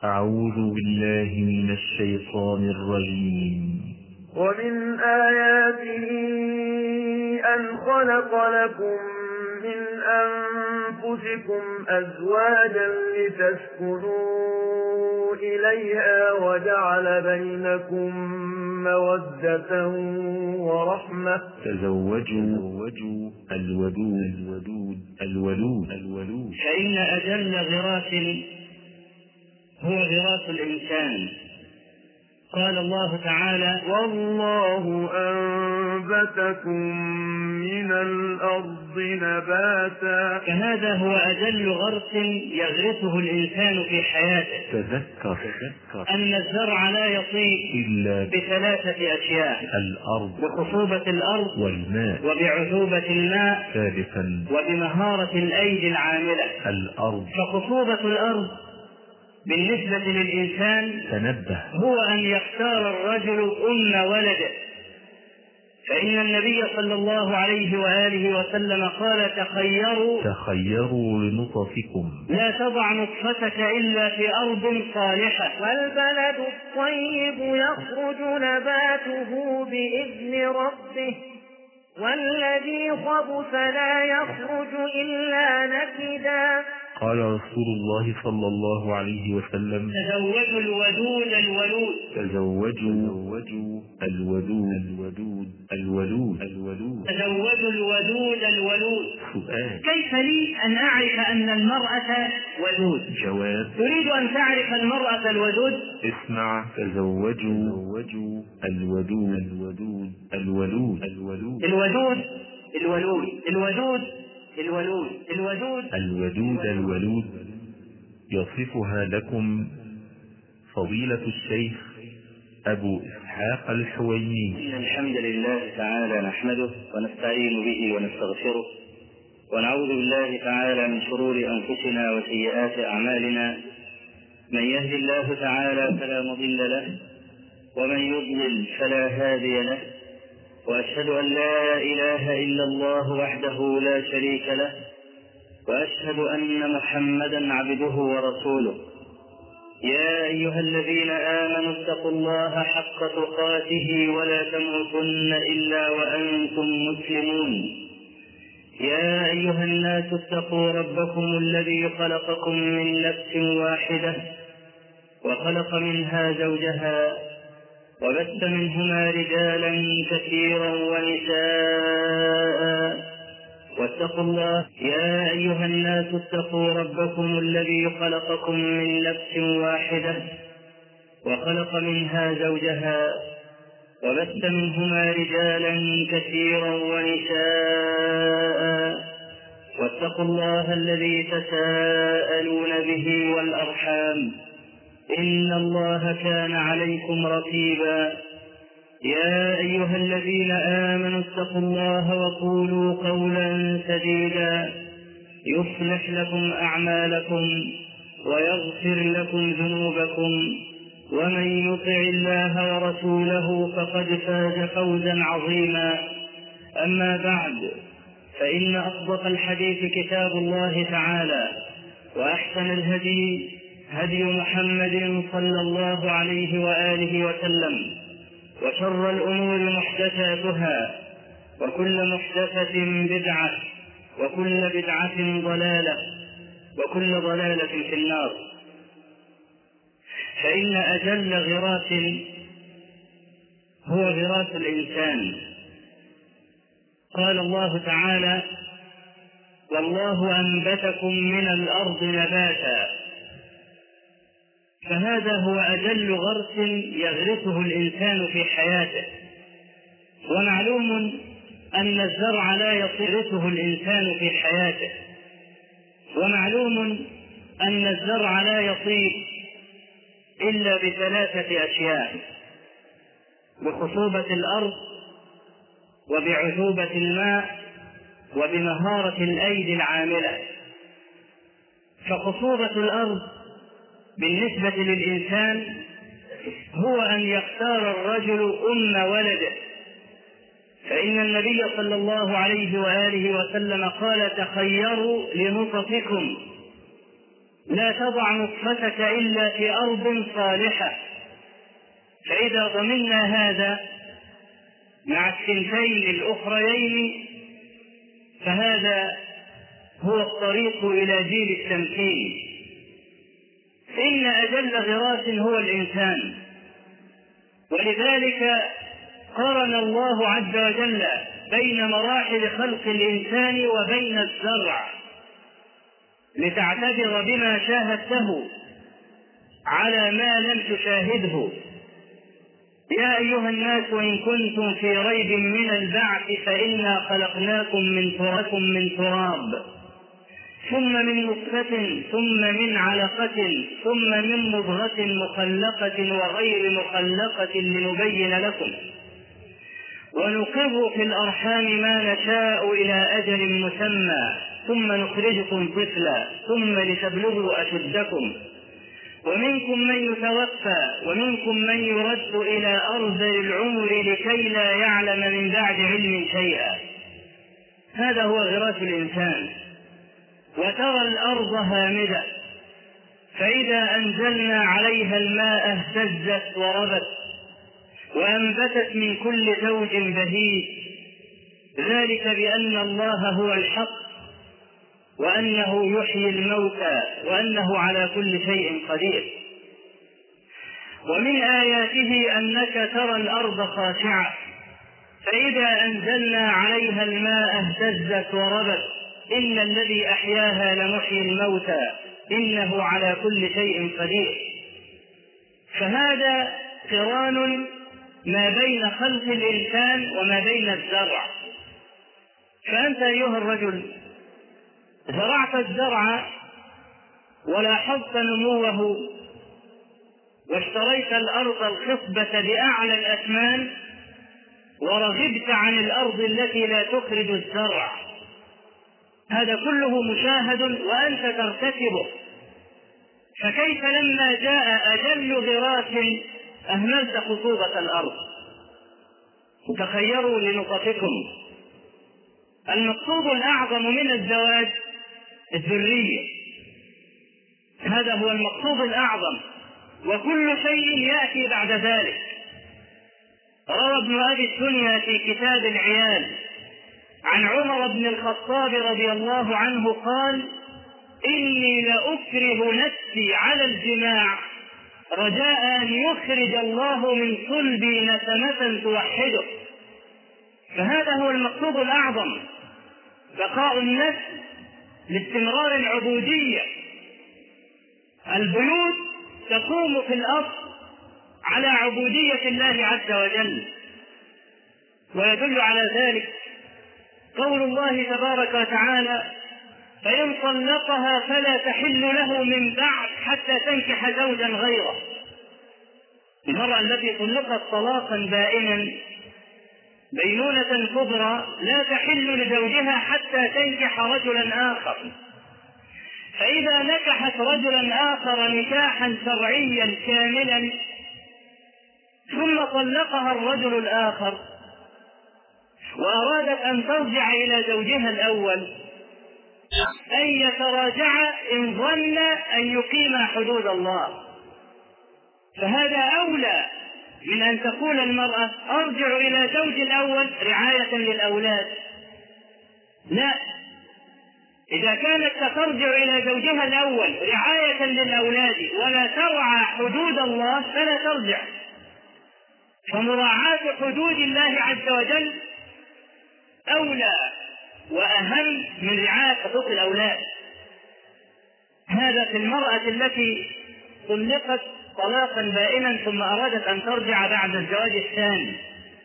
أعوذ بالله من الشيطان الرجيم. ومن آياته أن خلق لكم من أنفسكم أزواجا لتسكنوا إليها وجعل بينكم مودة ورحمة. تزوجوا الودود. فإن أجل غراس هو غراس الإنسان. قال الله تعالى: والله أنبتكم من الأرض نباتا. فهذا هو أجل غرس يغرسه الإنسان في حياته. تذكر أن الزرع لا يطيب إلا بثلاثة أشياء: الأرض، بخصوبة الأرض، والماء، وبعذوبة الماء، ثالثا وبمهارة الأيدي العاملة. الأرض. فخصوبة الأرض بالنسبة للإنسان تنبه هو أن يختار الرجل أم ولده، فإن النبي صلى الله عليه وآله وسلم قال: تخيروا لنطفكم، لا تضع نطفتك إلا في أرض صالحة. والبلد الطيب يخرج نباته بإذن ربه والذي خبث لا يخرج إلا نكدا. قال رسول الله صلى الله عليه وسلم: تزوجوا الودود الولود. تزوجوا الودود. تزوجوا الودود الولود. سؤال: كيف لي أن أعرف أن المرأة ودود؟ جواب: تريد أن تعرف المرأة الودود؟ اسمع. تزوجوا الودود يصفها لكم فضيلة الشيخ أبو إسحاق الحويني. إن الحمد لله تعالى نحمده ونستعين به ونستغفره، ونعوذ بالله تعالى من شرور أنفسنا وسيئات أعمالنا. من يهد الله تعالى فلا مضل له، ومن يضلل فلا هادي له، وأشهد أن لا إله إلا الله وحده لا شريك له، وأشهد أن محمدا عبده ورسوله. يا أيها الذين آمنوا اتقوا الله حق تقاته ولا تموتن إلا وأنتم مسلمون. يا أيها الناس اتقوا ربكم الذي خلقكم من نفس واحدة وخلق منها زوجها وبث منهما رجالا كثيرا ونساء واتقوا الله. يا أيها الناس اتقوا ربكم الذي خلقكم من نفس واحدة وخلق منها زوجها وبث منهما رجالا كثيرا ونساء واتقوا الله الذي تساءلون به والأرحام، إن الله كان عليكم رقيبا. يا أيها الذين آمنوا اتقوا الله وقولوا قولا سديدا يصلح لكم أعمالكم ويغفر لكم ذنوبكم، ومن يطع الله ورسوله فقد فاز فوزا عظيما. أما بعد، فإن أصدق الحديث كتاب الله تعالى، وأحسن الهدي هدي محمد صلى الله عليه وآله وسلم، وشر الأمور محدثاتها، وكل محدثة بدعة، وكل بدعة ضلالة، وكل ضلالة في النار. فإن أجل غراس هو غراس الإنسان. قال الله تعالى: والله أنبتكم من الأرض نباتا. فهذا هو أجل غرس يغرسه الإنسان في حياته. ومعلوم أن الزرع لا يغرسه الإنسان في حياته، ومعلوم أن الزرع لا يطيب إلا بثلاثة أشياء: بخصوبة الأرض، وبعذوبة الماء، وبمهارة الأيدي العاملة. فخصوبة الأرض بالنسبة للإنسان هو أن يختار الرجل أم ولده، فإن النبي صلى الله عليه وآله وسلم قال: تخيروا لنطفكم. لا تضع نطفتك إلا في أرض صالحة. فإذا ضمننا هذا مع الثنتين الأخريين فهذا هو الطريق إلى جيل التمكين. إن أجل غراس هو الإنسان، ولذلك قارن الله عز وجل بين مراحل خلق الإنسان وبين الزرع لتعتبر بما شاهدته على ما لم تشاهده. يا أيها الناس وإن كنتم في ريب من البعث فإنا خلقناكم من تراب ثم من نطفة ثم من علقة ثم من مضغة مخلقة وغير مخلقة لنبين لكم ونقر في الأرحام ما نشاء إلى أجل مسمى ثم نخرجكم طفلا ثم لتبلغوا أشدكم ومنكم من يتوفى ومنكم من يرد إلى أرذل العمر لكي لا يعلم من بعد علم شيئا. هذا هو غراس الإنسان. وترى الأرض هامدة فإذا أنزلنا عليها الماء اهتزت وربت وأنبتت من كل زوج بهيج ذلك بأن الله هو الحق وأنه يحيي الموتى وأنه على كل شيء قدير. ومن آياته أنك ترى الأرض خاشعة فإذا أنزلنا عليها الماء اهتزت وربت إن الذي أحياها لمحيي الموتى إنه على كل شيء قدير. فهذا قران ما بين خلق الإنسان وما بين الزرع. فأنت أيها الرجل زرعت الزرع ولاحظت نموه واشتريت الأرض الخصبة بأعلى الأثمان ورغبت عن الأرض التي لا تخرج الزرع. هذا كله مشاهد وأنت ترتكبه. فكيف لما جاء أجل غراس أهملت خصوبة الأرض؟ تخيروا لنقطكم المقصود الأعظم من الزواج الذرية. هذا هو المقصود الأعظم وكل شيء يأتي بعد ذلك. روى ابن أبي الدنيا في كتاب العيال عن عمر بن الخطاب رضي الله عنه قال إني لأكره نفسي على الجماع رجاء أن يخرج الله من صلبي نسمة توحده. فهذا هو المقصود الأعظم، بقاء النفس لاستمرار العبودية. البيوت تقوم في الأصل على عبودية الله عز وجل، ويدل على ذلك قول الله تبارك وتعالى فإن طلقها فلا تحل له من بعد حتى تنكح زوجا غيره. المرأة التي طلقت طلاقا بائنا بينونة كبرى لا تحل لزوجها حتى تنكح رجلا آخر. فإذا نكحت رجلا آخر نكاحا شرعيا كاملا ثم طلقها الرجل الآخر وأرادت أن ترجع إلى زوجها الأول أن يتراجع إن ظن أن يقيم حدود الله. فهذا أولى من أن تقول المرأة أرجع إلى زوج الأول رعاية للأولاد. لا، إذا كانت سترجع إلى زوجها الأول رعاية للأولاد ولا ترعى حدود الله فلا ترجع. فمراعاة حدود الله عز وجل أولى وأهم من رعاية حقوق الأولاد. هذا في المرأة التي طلقت طلاقا بائنا ثم أرادت أن ترجع بعد الزواج الثاني.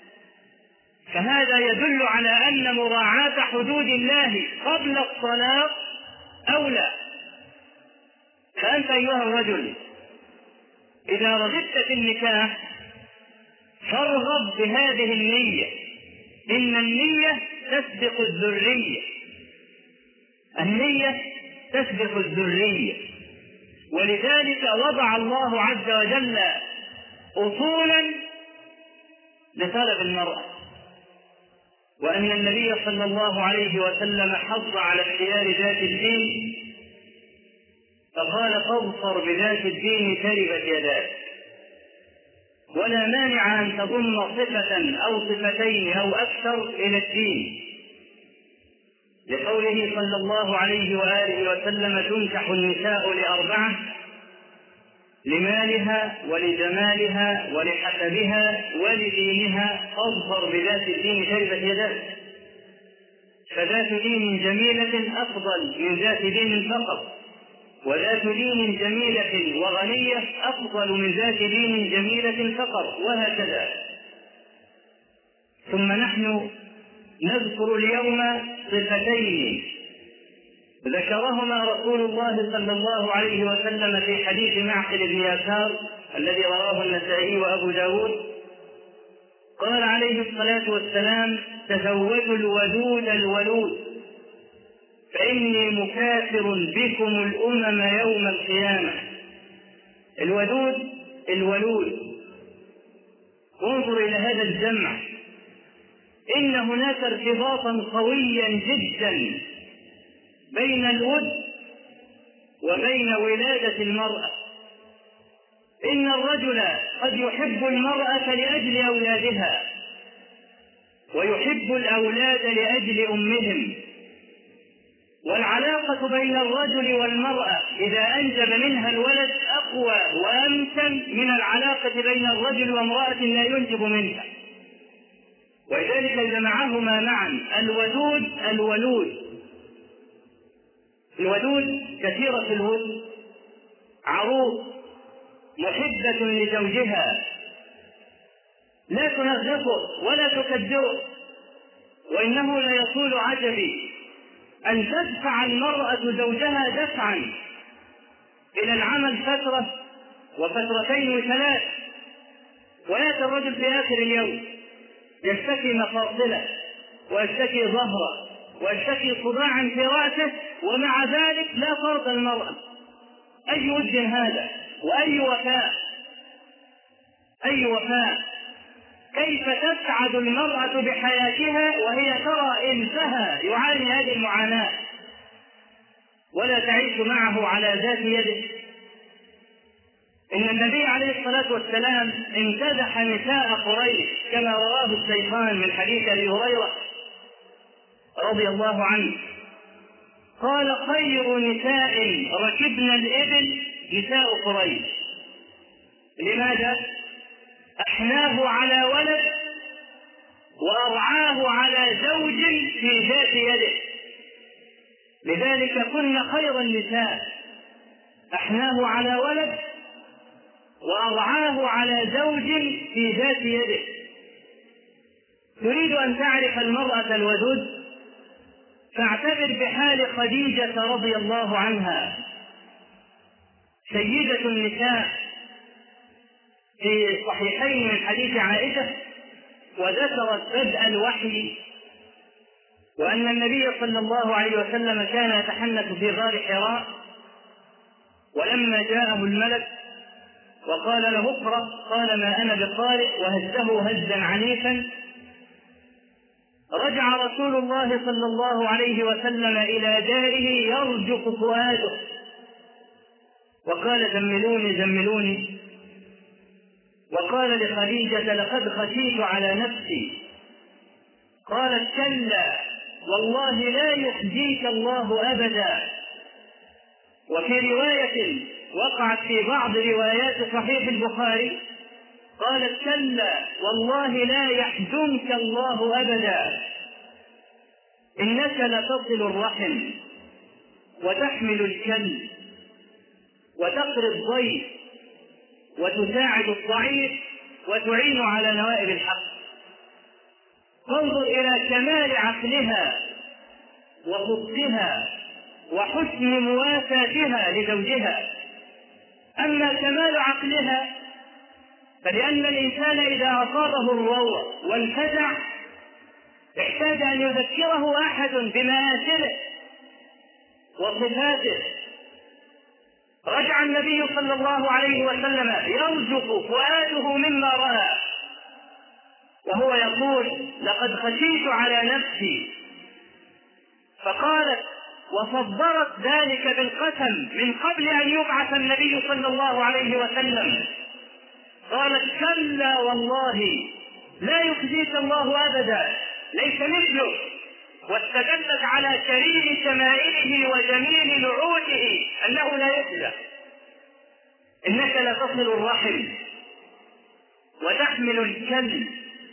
فهذا يدل على أن مراعاة حدود الله قبل الطلاق أولى. فأنت أيها الرجل إذا رغبت في النكاح فارغب بهذه النية، إن النية تسبق الذرية. النية تسبق الذرية، ولذلك وضع الله عز وجل أصولا لطلب المرأة، وأن النبي صلى الله عليه وسلم حض على اختيار ذات الدين فقال فاظفر بذات الدين تربت يداك. ولا مانع أن تضم صفة أو صفتين أو أكثر إلى الدين، لقوله صلى الله عليه وآله وسلم تنكح النساء لأربعة: لمالها ولجمالها ولحسبها ولدينها، فاظفر بذات الدين تربت يداك. فذات دين جميلة أفضل من ذات دين فقط، وذات دين جميلة وغنية أفضل من ذات دين جميلة فقط، وهكذا. ثم نحن نذكر اليوم صفتين ذكرهما رسول الله صلى الله عليه وسلم في حديث معقل بن يسار الذي رواه النسائي وأبو داود. قال عليه الصلاة والسلام: تزوجوا الودود الولود فإني مكاثر بكم الأمم يوم القيامة. الودود الولود، انظر إلى هذا الجمع، إن هناك ارتباطا قويا جدا بين الود وبين ولادة المرأة. إن الرجل قد يحب المرأة لأجل أولادها، ويحب الأولاد لأجل أمهم. والعلاقة بين الرجل والمرأة إذا أنجب منها الولد أقوى وأمتن من العلاقة بين الرجل وامرأة لا ينجب منها. ولذلك جمعهما معا: الودود الولود. الودود كثيرة الود، عروس محبة لزوجها، لا تنغفه ولا تكدره، وإنه ليطول عجبي أن تدفع المرأة زوجها دفعا إلى العمل فترة وفترتين وثلاث، ويأتي الرجل في آخر اليوم يشتكي مفاصله ويشتكي ظهره ويشتكي صداعا في رأسه، ومع ذلك لا فرض المرأة. أي ود هذا وأي وفاء، أي وفاء! كيف تسعد المرأة بحياتها وهي ترى إنسها يعاني هذه المعاناة ولا تعيش معه على ذات يده؟ إن النبي عليه الصلاة والسلام امتدح نساء قريش كما رواه الشيخان من حديث أبي هريرة رضي الله عنه. قال: خير نساء ركبن الإبل نساء قريش. لماذا؟ أحناه على ولد وأرعاه على زوج في ذات يده، لذلك كن خير النساء، أحناه على ولد وأرعاه على زوج في ذات يده. تريد أن تعرف المرأة الودود؟ فاعتبر بحال خديجة رضي الله عنها، سيدة النساء، في صحيحين من حديث عائشة، وذكرت بدء الوحي وأن النبي صلى الله عليه وسلم كان يتحنث في غار حراء، ولما جاءه الملك وقال له اقرأ قال: ما أنا بقارئ، وهزه هزا عنيفا. رجع رسول الله صلى الله عليه وسلم إلى داره يرجف فؤاده وقال: زملوني زملوني. وقال لخديجة: لقد خشيت على نفسي. قالت: كلا والله لا يخزيك الله أبدا. وفي رواية وقعت في بعض روايات صحيح البخاري قالت: كلا والله لا يحزنك الله أبدا، إنك لتصل الرحم وتحمل الكل وتقري الضيف وتساعد الضعيف وتعين على نوائب الحق. فانظر إلى كمال عقلها وصدقها وحسن مواساتها لزوجها. أما كمال عقلها فلأن الإنسان إذا أصابه الروع والفزع احتاج أن يذكره أحد بمآثره وصفاته. رجع النبي صلى الله عليه وسلم يرجف فؤاده مما رأى وهو يقول: لقد خشيت على نفسي. فقالت: وصدرت ذلك بالقسم من قبل أن يبعث النبي صلى الله عليه وسلم. قالت كلا والله لا يخزيك الله أبدا، ليس مثله. واستدلت على كريم شمائله وجميل نعوته أنه لا يخزى. إنك لتصل الرحم وتحمل الكلب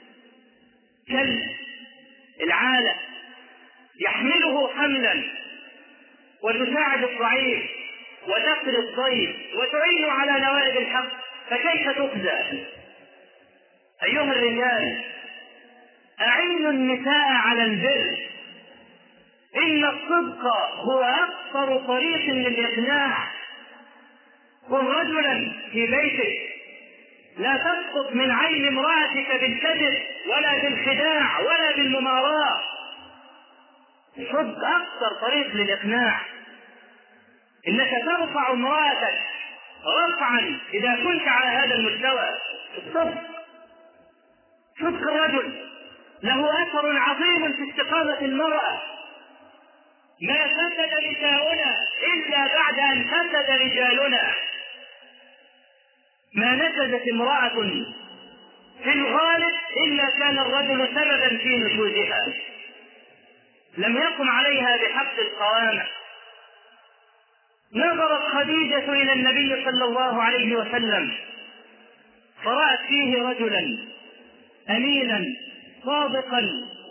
العالة يحمله حملا، وتساعد الضعيف وتقتل الضيف وتعين على نوائب الحق، فكيف تخزى؟ أيها الرجال أعينوا النساء على البر، إن الصدق هو أكثر طريق للإقناع. كن رجلا في بيتك، لا تسقط من عين امرأتك بالكذب ولا بالخداع ولا بالمماراة. الصدق أكثر طريق للإقناع. إنك ترفع امرأتك رفعا إذا كنت على هذا المستوى. صدق الرجل له أثر عظيم في استقامة المرأة. ما فسد نساؤنا إلا بعد أن فسد رجالنا. ما نشزت امرأة في الغالب إلا كان الرجل سببا في نشوزها، لم يقم عليها بحق القوامة. نظرت خديجة إلى النبي صلى الله عليه وسلم فرأت فيه رجلا أمينا صادقا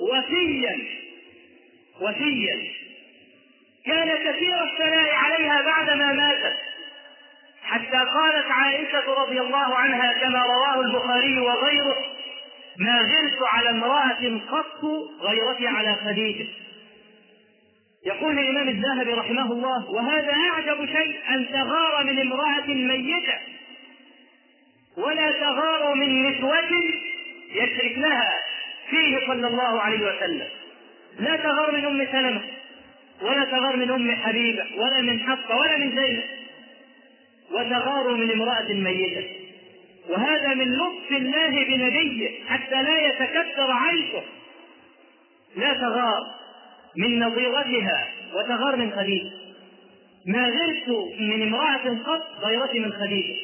وفيا كان كثير الثناء عليها بعدما ماتت، حتى قالت عائشة رضي الله عنها كما رواه البخاري وغيره: ما غرت على امرأة قط غيرتي على خديجة. يقول الإمام الذهبي رحمه الله: وهذا أعجب شيء أن تغار من امرأة ميتة، ولا تغار من نسوة يشركنها فيه صلى الله عليه وسلم. لا تغار من أم سلمة، ولا تغار من أم حبيبة، ولا من حفصة، ولا من زينب، وتغار من امرأة ميتة. وهذا من لطف الله بنبيه حتى لا يتكدر عيشه. لا تغار من نظيرتها وتغار من خديجة. ما غرت من امرأة قط غيرتي من خديجة،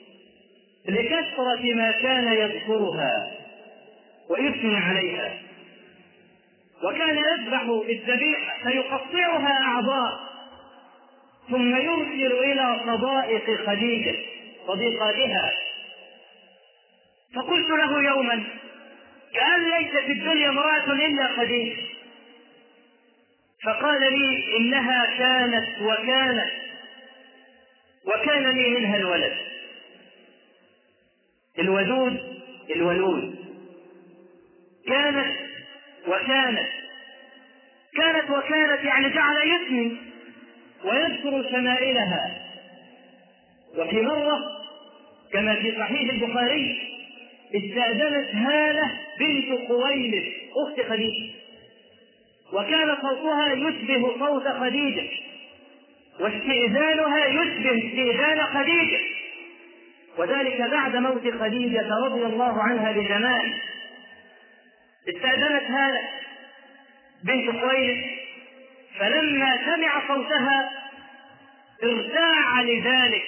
لكثرة ما كان يذكرها ويثني عليها. وكان يذبح الذبيحة فيقطعها أعضاء ثم يرسل إلى صدائق خديجة صديقاتها. فقلت له يوما: كأن ليس في الدنيا امرأة إلا خديجة. فقال لي: إنها كانت وكان لي منها الولد الولود. كانت وكانت يعني جعل يثني ويذكر شمائلها. وفي مرة كما في صحيح البخاري استأذنت هالة بنت خويلد أخت خديجة، وكان صوتها يشبه صوت خديجة، واستئذانها يشبه استئذان خديجة، وذلك بعد موت خديجة رضي الله عنها بزمان. استأذنت هالة بنت خويلد، فلما سمع صوتها ارتاع لذلك.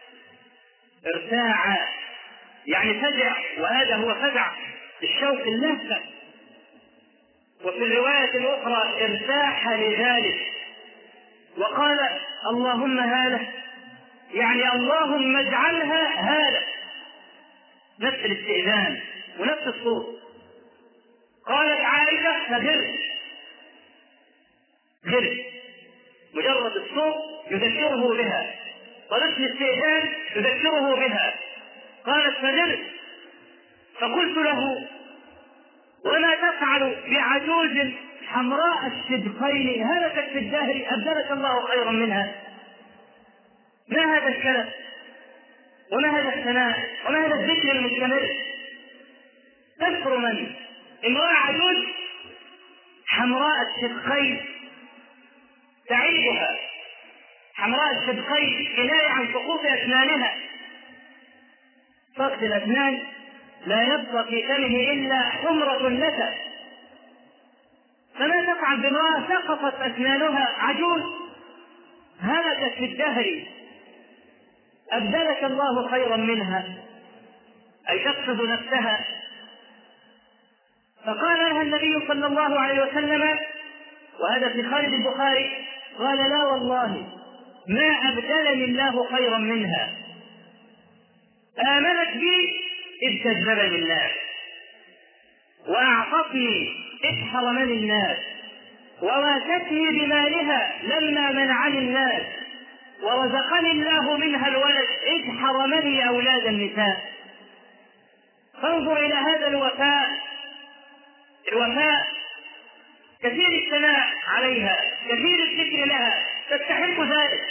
ارتاع يعني فزع، وهذا هو فزع الشوق اللهفة. وفي الرواية الأخرى ارتاح لذلك وقال: اللهم هالة، يعني اللهم اجعلها هالة. نفس الاستئذان ونفس الصوت. قالت عائشة: فغرت. مجرد الصوت يذكره بها، طريقة الاستئذان يذكره بها. قالت: فغرت. فقلت له: وما تفعل بعجوز حمراء الشدقين هلكت في الدهر أبدلك الله خيرا منها؟ ما هذا الكلام؟ وما هذا الثناء؟ وما هذا الذكر المستمر؟ تذكر من؟ امرأة عجوز حمراء الشدقين تعيبها. حمراء الشدقين كناية عن سقوط أسنانها. فقد الأسنان لا يبقى في فمه إلا حمرة لك، فما تفعل بامرأة سقطت أسنانها عجوز هلكت في الدهر أبدلك الله خيرا منها، أي تقصد نفسها. فقال لها النبي صلى الله عليه وسلم، وهذا في خارج البخاري، قال: لا والله ما أبدلني الله خيرا منها، آمنت بي إذ كذبني الناس، وأعطتني إذ حرمني الناس، وواتتني بمالها لما منعني الناس، ورزقني الله منها الولد إذ حرمني أولاد النساء. فانظر إلى هذا الوفاء كثير الثناء عليها، كثير الذكر لها، تستحق ذلك،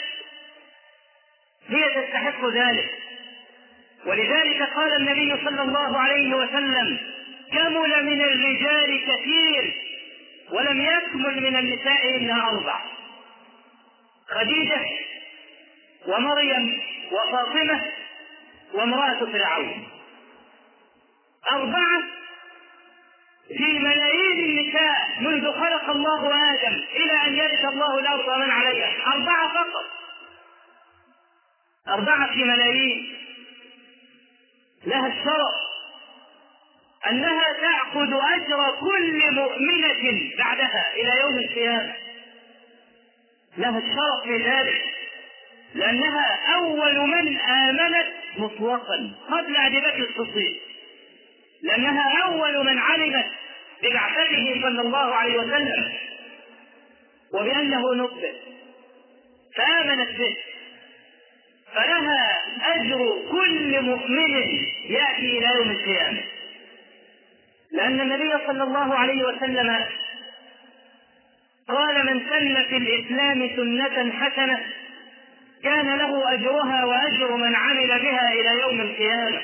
هي تستحق ذلك. ولذلك قال النبي صلى الله عليه وسلم: كمل من الرجال كثير ولم يكمل من النساء إلا 4: خديجة ومريم وفاطمة وامرأة فرعون. 4 في ملايين النساء منذ خلق الله آدم إلى أن يرث الله الأرض ومن عليها، 4 فقط، 4 في ملايين. لها الشرف أنها تأخذ أجر كل مؤمنة بعدها إلى يوم القيامة، لها الشرف في ذلك، لأنها أول من آمنت مطلقا قبل أبي بكر الصديق، لأنها أول من علمت ببعثته صلى الله عليه وسلم وبأنه نبئ فآمنت به، فلها أجر كل مؤمن يأتي إلى يوم القيامة. لأن النبي صلى الله عليه وسلم قال: من سن في الإسلام سنة حسنة كان له أجرها وأجر من عمل بها إلى يوم القيامة.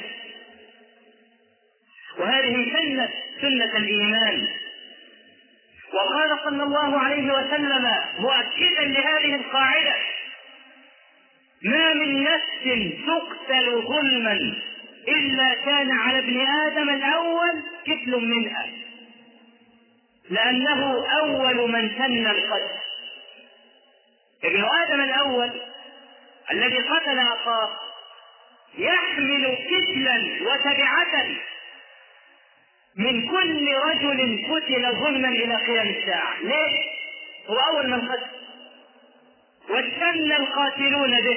وهذه سنة الإيمان. وقال صلى الله عليه وسلم مؤكدا لهذه القاعدة: ما من نفس تقتل ظلما إلا كان على ابن آدم الأول كفل منها، لأنه أول من سن القتل. ابن آدم الأول الذي قتل أخاه يحمل كفلا وتبعة من كل رجل قتل ظلما إلى قيام الساعة. ليه؟ هو أول من قتل، واستنى القاتلون به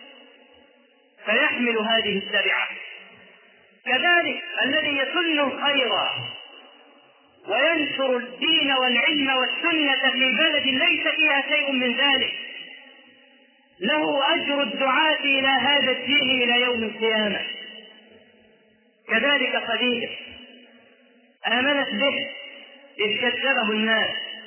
فيحمل هذه التبعة. كذلك الذي يسن الخير وينشر الدين والعلم والسنة في بلد ليس فيها شيء من ذلك له أجر الدعاة إلى هذا الدين إلى يوم القيامة. كذلك خديجة آمنت به إذ كذبه الناس،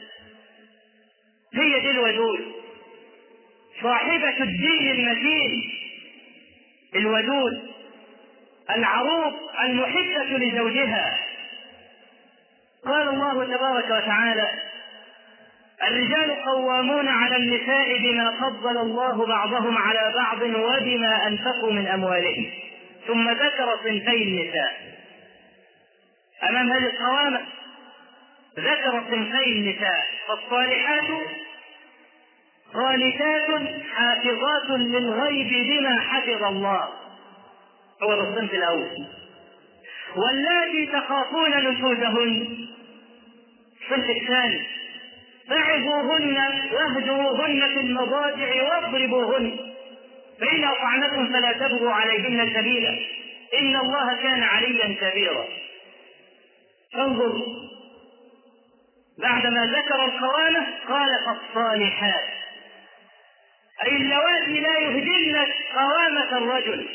هي دي الودود، صاحبة الدين المتين، الودود، العروض المحبة لزوجها. قال الله تبارك وتعالى: الرجال قوامون على النساء بما فضل الله بعضهم على بعض وبما أنفقوا من أموالهم. ثم ذكر صنفي النساء. أمام هذه القوامة ذكر صنفي النساء: فالصالحات قانتات حافظات للغيب بما حفظ الله، هو الصنف الأول. واللاتي تخافون نشوزهن، الصنف الثاني: فعظوهن واهجروهن في المضاجع واضربوهن، فإن أطعنكم فلا تبغوا عليهن سبيلا إن الله كان عليا كبيرا. انظر، بعدما ذكر القوامة قال: فالصالحات، أي اللواتي لا يهدلن قوامة الرجل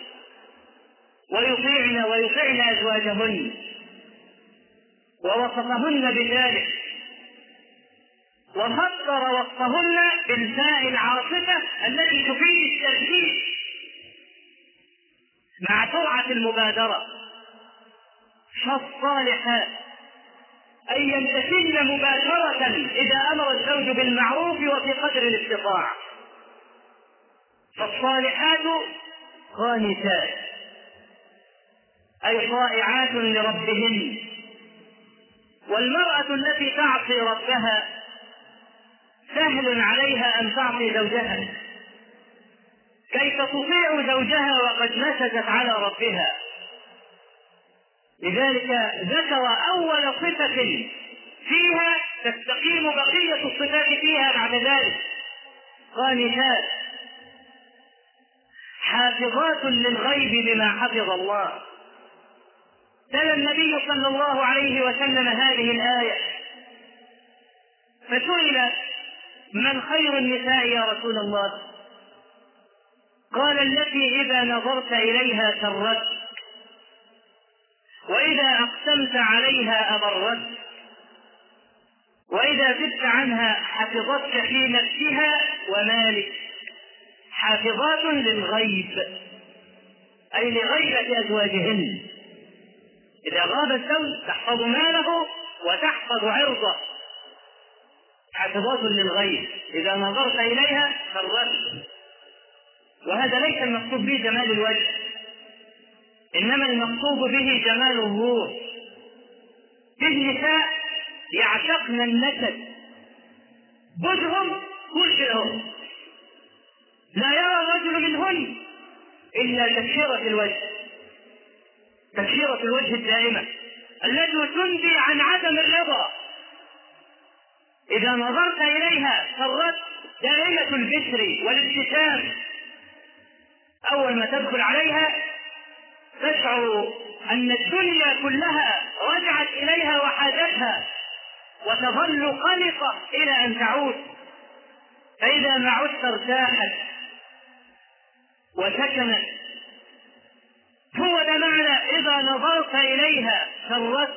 ويطيعن أزواجهن، ووصفهن بذلك، وفسر وصفهن بالفاء العاطفة التي تفيد الترتيب مع سرعة المبادرة. فالصالحات أي يمتثلن مباشرة إذا أمر الزوج بالمعروف وفي قدر الاستطاعة. فالصالحات قانتات أي طائعات لربهن والمرأة التي تعصي ربها سهل عليها أن تعصي زوجها. كيف تطيع زوجها وقد نشزت على ربها؟ لذلك ذكر أول صفة فيها تستقيم بقية الصفات فيها بعد ذلك: قانتات حافظات للغيب بما حفظ الله. تلا النبي صلى الله عليه وسلم هذه الآية فسئل: من خير النساء يا رسول الله؟ قال: التي إذا نظرت إليها سرت، وإذا أقسمت عليها أبرت، وإذا زدت عنها حفظتك في نفسها ومالك. حافظات للغيب أي لغيبة أزواجهن. إذا غاب الزوج تحفظ ماله وتحفظ عرضه. حافظات للغيب إذا نظرت إليها سرت. وهذا ليس المقصود به جمال الوجه، إنما المقصود به جمال الروح. في النساء يعشقن النسب، بجهم كل لهم، لا يرى الرجل منهن إلا تبشيرة الوجه، تبشيرة الوجه الدائمة التي تنبي عن عدم الرضا. إذا نظرت إليها سرت، دائمة البشر والابتسام. أول ما تدخل عليها تشعر أن الدنيا كلها رجعت إليها وحاجتها، وتظل قلقة إلى أن تعود. فإذا ما عدت ارتاحت وسكنت. هو ده معنى إذا نظرت إليها سرت،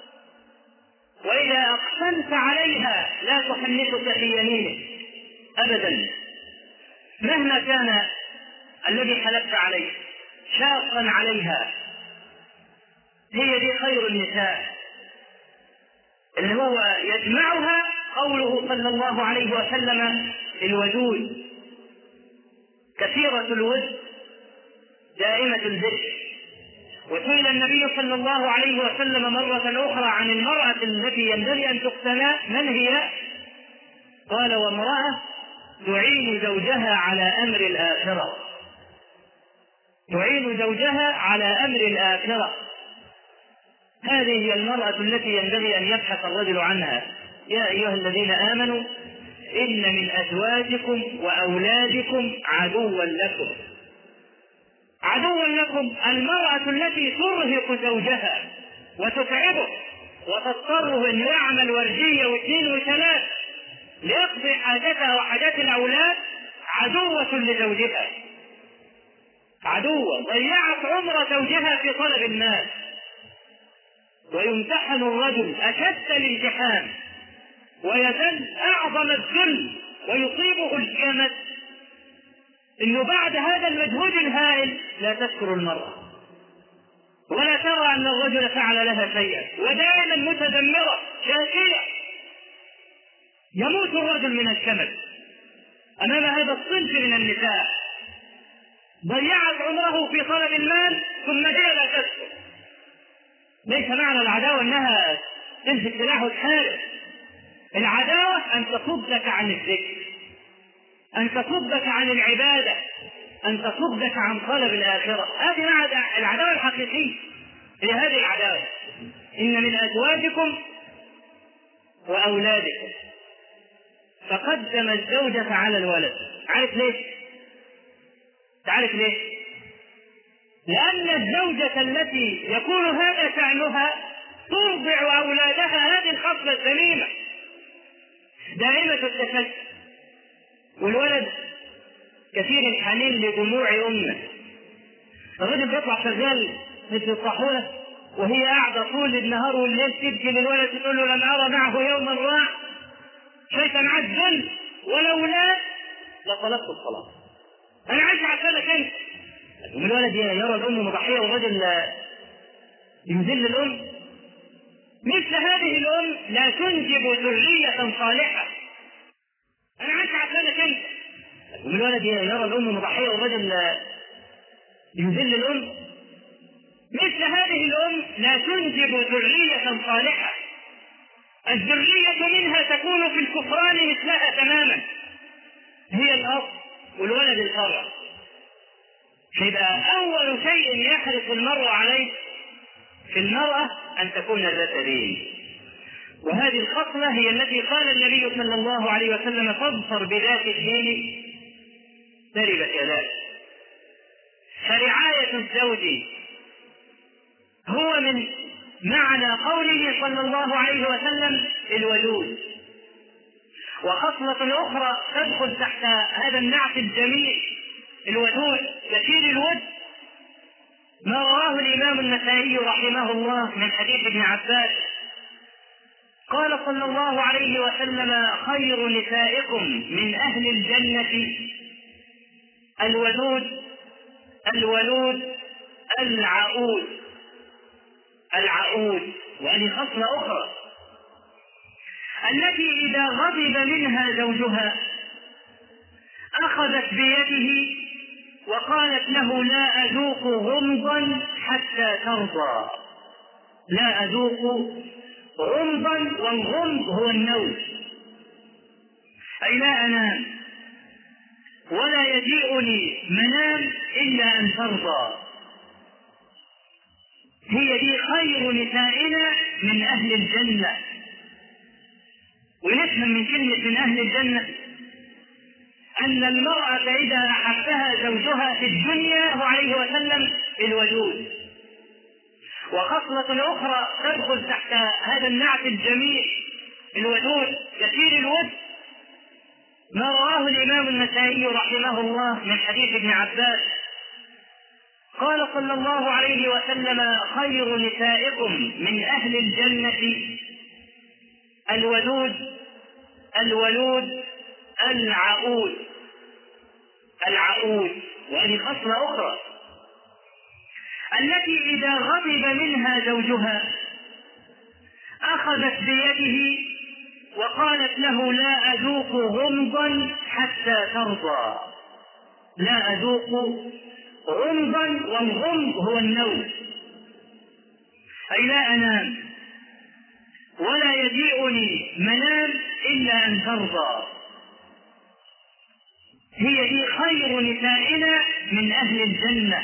وإذا أقسمت عليها لا تحنثك في يمينك أبدا، مهما كان الذي حلفت عليه شاقا عليها. هي دي خير النساء اللي هو يجمعها قوله صلى الله عليه وسلم: الودود، كثيرة الود، دائمة الذكر. وسئل النبي صلى الله عليه وسلم مرة أخرى عن المرأة التي ينبغي أن تقتنى: من هي؟ قال: وامرأة تعين زوجها على أمر الآخرة. تعين زوجها على أمر الآخرة. هذه هي المرأة التي ينبغي أن يبحث الرجل عنها. يا أيها الذين آمنوا إن من أزواجكم وأولادكم عدوا لكم. عدوا لكم المرأة التي ترهق زوجها وتتعبه وتضطره أن يعمل ورجية واثنين وثلاث ليقضي حاجتها وحاجات الأولاد. عدوة لزوجها، عدوة ضيعت عمر زوجها في طلب المال. ويمتحن الرجل أشد الامتحان ويزل أعظم الذل ويصيبه الجمد إنه بعد هذا المجهود الهائل لا تذكر المرأة ولا ترى أن الرجل فعل لها شيئا، ودائما متذمرة شاكية. يموت الرجل من الكمد أمام هذا الصنف من النساء. ضيعت عمره في طلب المال ثم هي لا تذكر. ليس معنى العداوة أنها تمسك سلاح وتحارب. العداوة أن تصدك عن الذكر، أن تصدك عن العبادة، أن تصدك عن طلب الآخرة. هذه العداوة الحقيقية، هي هذه العداوة. إن من أزواجكم وأولادكم. فقدم الزوجة على الولد. عارف ليش؟ تعرف ليش؟ لأن الزوجة التي يكون هذا شأنها ترضع أولادها هذه الخصلة الذميمة دائمة التشتت. والولد كثير الحنين لدموع أمه. الرجل بيطلع شغال مثل الطاحونة وهي قاعدة طول النهار والليل تبكي للولد تقول له: لم أرى معه يوما راع، شايف معاه الذل والأولاد لطلبت الصلاة. أنا عايش عشانك أنت. ومن الولد يرى الأم مضحية والرجل يذل الأم. مثل هذه الأم لا تنجب ذرية صالحة. أنا عايش عشانك أنت. ومن الولد يرى الأم مضحية والرجل يذل الأم. مثل هذه الأم لا تنجب ذرية صالحة. الذرية منها تكون في الكفران مثلها تماما، هي الأب والولد الفرع. يبقى أول شيء يحرص المرء عليه في المرأة أن تكون ذات دين، وهذه الخصلة هي التي قال النبي صلى الله عليه وسلم: فاظفر بذات الدين تربت يداك. فرعاية الزوج هو من معنى قوله صلى الله عليه وسلم الودود. وخصلة أخرى تدخل تحت هذا النعت الجميل الودود كثير الود، ما رواه الإمام النسائي رحمه الله من حديث ابن عباس قال صلى الله عليه وسلم: خير نسائكم من أهل الجنة الودود الولود العؤود. العؤود، وهذه خصلة أخرى، التي إذا غضب منها زوجها أخذت بيده وقالت له: لا أذوق غمضا حتى ترضى. لا أذوق غمضا، والغمض هو النوم، أي لا أنام ولا يجيئني منام إلا أن ترضى. هي دي خير نسائنا من أهل الجنة. ونفهم من كلمة من أهل الجنة أن المرأة إذا أحبها زوجها في الدنيا عليه وسلم الودود. وخصلة أخرى تدخل تحت هذا النعت الجميل الودود كثير الود، ما رواه الإمام النسائي رحمه الله من حديث ابن عباس قال صلى الله عليه وسلم: خير نسائكم من أهل الجنة الودود الولود العؤود. العؤود، وهذه خصلة أخرى، التي إذا غضب منها زوجها أخذت بيده وقالت له: لا أذوق غمضا حتى ترضى. لا أذوق غمضا، والغمض هو النوم، أي لا أنام ولا يجيئني منام إلا أن ترضى. هي دي خير نسائنا من أهل الجنة.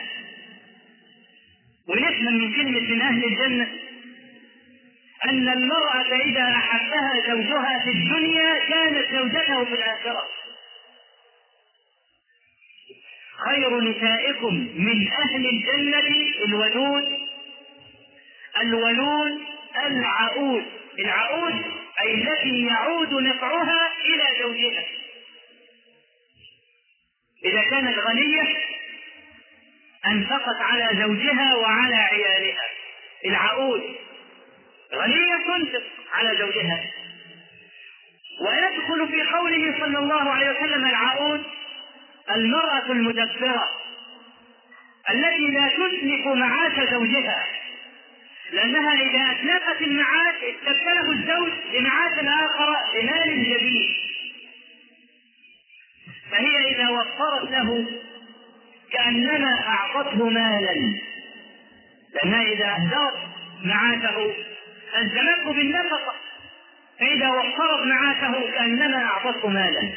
ونفهم من كلمة من أهل الجنة أن المرأة إذا أحبها زوجها في الدنيا كانت زوجته في الآخرة. خير نسائكم من أهل الجنة الودود الولود العؤود. العؤود أي التي يعود نفعها إلى زوجها. إذا كانت غنية أنفقت على زوجها وعلى عيالها. العؤود غنية تنفق على زوجها. ويدخل في قوله صلى الله عليه وسلم العؤود المرأة المدبرة التي لا تسلف معاش زوجها، لأنها إذا أسلفت المعاش استبدله الزوج بمعاش آخر بمال جديد. فهي إذا وفرت له كأنما أعطته مالا، لأنها إذا أهدرت معاشه ألزمته بالنفقة، فإذا وفرت معاشه كأنما أعطته مالا.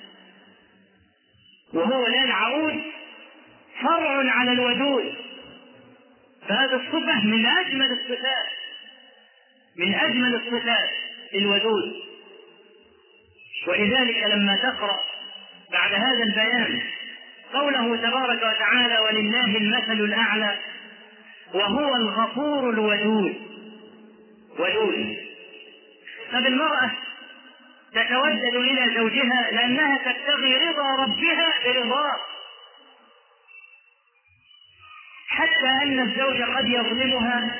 وهو لا العؤود فرع على الودود، فهذا الصفة من أجمل الصفات، من أجمل الصفات الودود. ولذلك لما تقرأ بعد هذا البيان قوله تبارك وتعالى: ولله المثل الأعلى وهو الغفور الودود. ودود. فبالمرأة تتودد إلى زوجها لأنها تبتغي رضا ربها برضاه، حتى أن الزوج قد يظلمها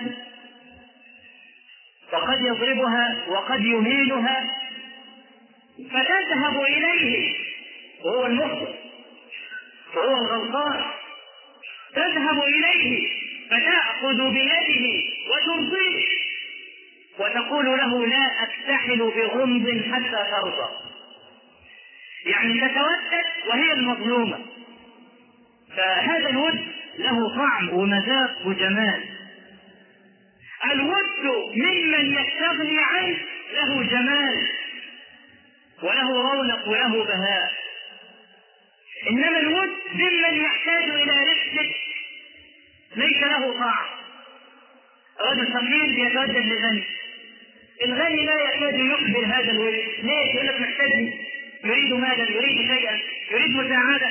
وقد يضربها وقد يهينها فتذهب إليه وهو المخطئ وهو الغلطان، تذهب إليه فتأخذ بيده وترضيه وتقول له: لا أكتحل بغمض حتى ترضى. يعني تتودد وهي المظلومة. فهذا الود له طعم ومذاق وجمال. الود ممن يستغني عنه له جمال وله رونق وله بهاء. إنما الود ممن يحتاج إلى رفق ليس له طاعة. رجل فقير بيتودد لغني، الغني لا يكاد يقبل هذا الود. ليه؟ يقول لك محتاج، يريد مالا، يريد شيئا، يريد مساعدة.